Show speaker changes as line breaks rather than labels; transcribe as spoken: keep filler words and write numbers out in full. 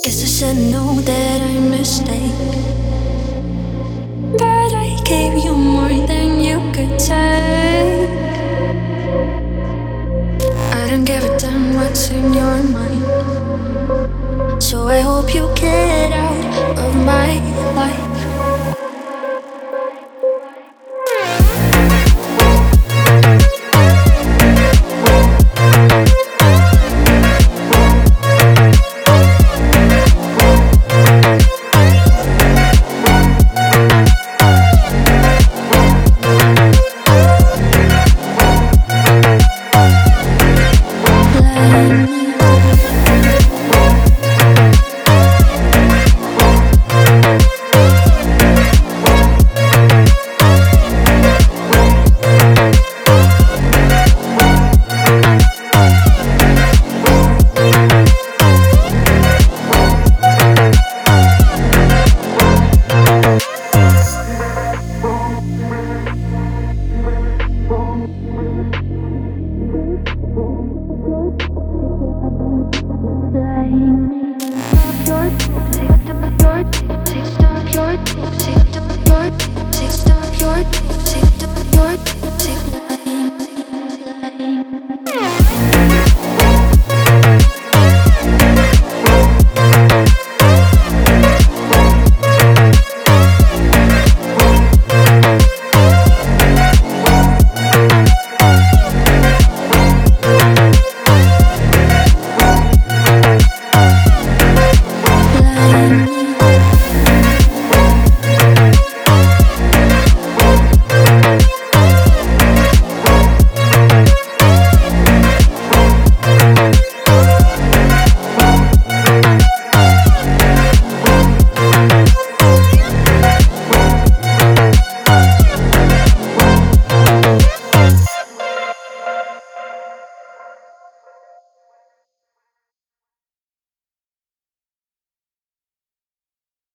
Guess I should know that I mistake. But I gave you more than you could take. I don't give a damn what's in your mind. So I hope you